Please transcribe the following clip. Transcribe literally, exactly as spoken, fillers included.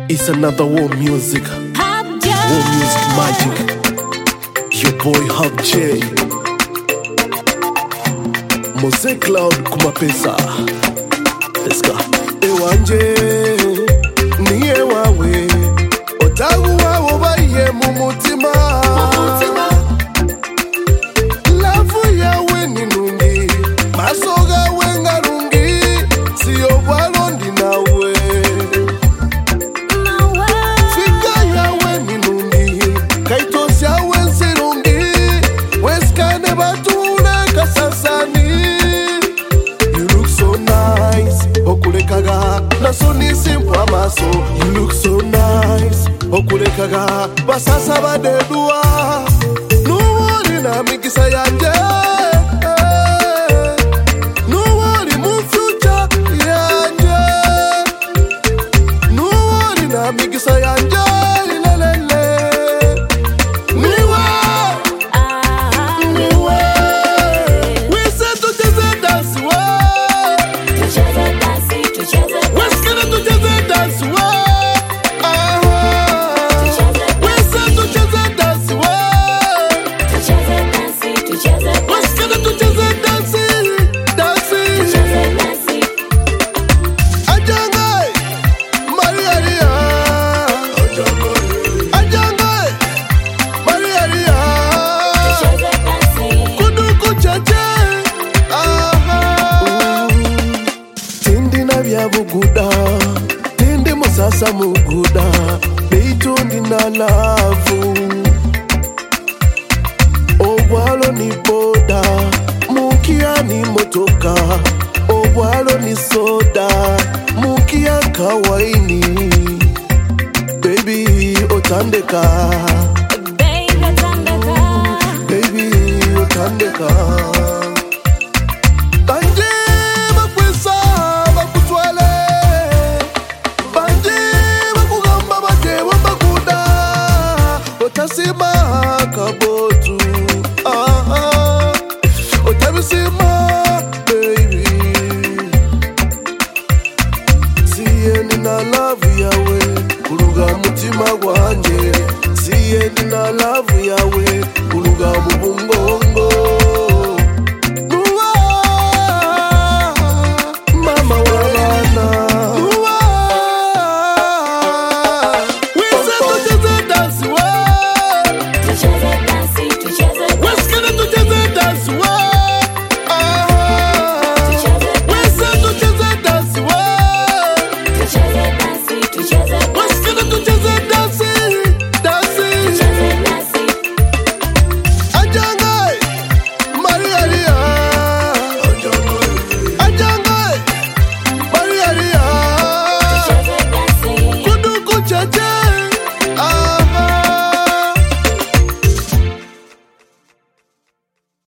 It's another war music, war music magic. Your boy Hub J, Mose Cloud kumapesa. Let's go. Ewanje ni ewawe, otagu wawo baye mumutima. Lafu yawe ni nungi, masoga wenga nungi, siyo walondi nawe. Fika yawe ni nungi, kaitosi yawe nsirungi, weskane batule kasasani. You look so nice, okulekaga, nasoni simple amaso. You look so nice, okulekaga, basasa badedua. Nuwori na mikisa yanje, nuwori mu future yanje, nuwori na mikisa yanje, lelele. Niwe, niwe, we said to just dance, we're scared to just dance, Buguda, tende musasa muguda, beitundi na lavu. Obwalo ni boda, mukia ni motoka. Obwalo ni soda, mukia kawaini. Baby otandeka, Baby otandeka, baby otandeka. Otasima kabotu, ah ah, otabisima baby. Siye nina love yawe, kuruga mutima wanje. Siye nina love yawe,